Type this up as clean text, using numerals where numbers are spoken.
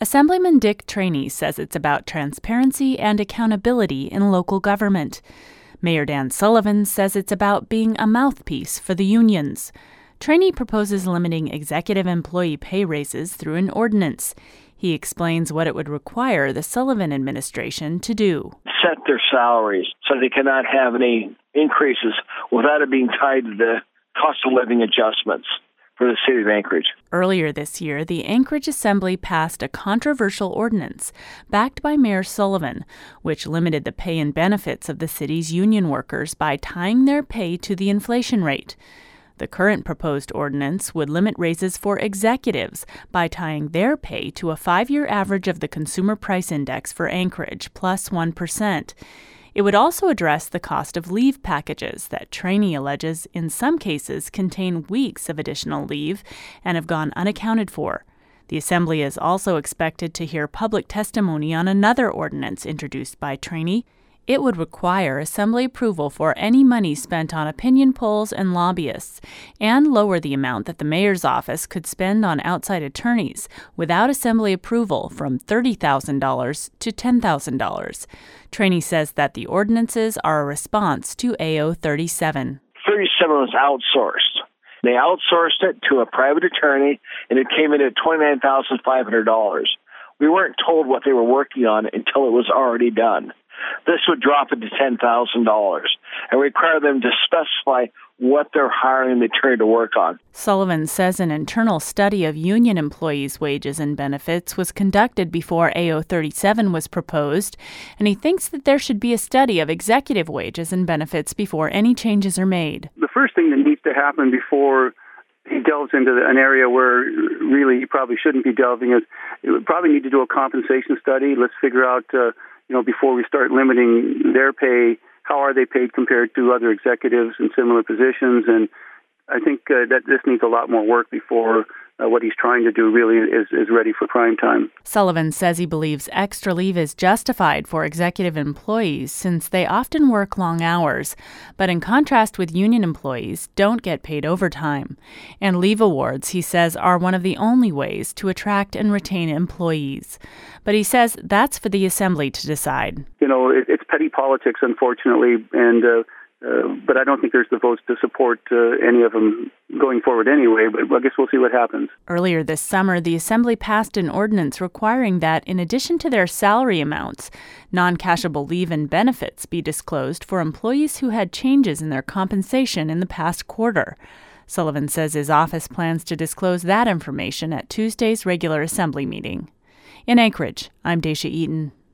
Assemblyman Dick Trainey says it's about transparency and accountability in local government. Mayor Dan Sullivan says it's about being a mouthpiece for the unions. Trainey proposes limiting executive employee pay raises through an ordinance. He explains what it would require the Sullivan administration to do. Set their salaries so they cannot have any increases without it being tied to the cost of living adjustments for the city of Anchorage. Earlier this year, the Anchorage Assembly passed a controversial ordinance backed by Mayor Sullivan, which limited the pay and benefits of the city's union workers by tying their pay to the inflation rate. The current proposed ordinance would limit raises for executives by tying their pay to a 5-year average of the Consumer Price Index for Anchorage, plus 1%. It would also address the cost of leave packages that Trainey alleges in some cases contain weeks of additional leave and have gone unaccounted for. The Assembly is also expected to hear public testimony on another ordinance introduced by Trainey. It would require Assembly approval for any money spent on opinion polls and lobbyists, and lower the amount that the mayor's office could spend on outside attorneys without Assembly approval from $30,000 to $10,000. Trainey says that the ordinances are a response to AO 37. 37 was outsourced. They outsourced it to a private attorney, and it came in at $29,500. We weren't told what they were working on until it was already done. This would drop it to $10,000 and require them to specify what they're hiring the attorney to work on. Sullivan says an internal study of union employees' wages and benefits was conducted before AO 37 was proposed, and he thinks that there should be a study of executive wages and benefits before any changes are made. The first thing that needs to happen before he delves into an area where really he probably shouldn't be delving is it would probably need to do a compensation study. Let's figure out before we start limiting their pay, how are they paid compared to other executives in similar positions? And I think that this needs a lot more work before what he's trying to do really is ready for prime time. Sullivan says he believes extra leave is justified for executive employees since they often work long hours, but in contrast with union employees, don't get paid overtime. And leave awards, he says, are one of the only ways to attract and retain employees. But he says that's for the Assembly to decide. It's petty politics, unfortunately, but I don't think there's the votes to support any of them going forward anyway, but I guess we'll see what happens. Earlier this summer, the Assembly passed an ordinance requiring that, in addition to their salary amounts, non-cashable leave and benefits be disclosed for employees who had changes in their compensation in the past quarter. Sullivan says his office plans to disclose that information at Tuesday's regular Assembly meeting. In Anchorage, I'm Dacia Eaton.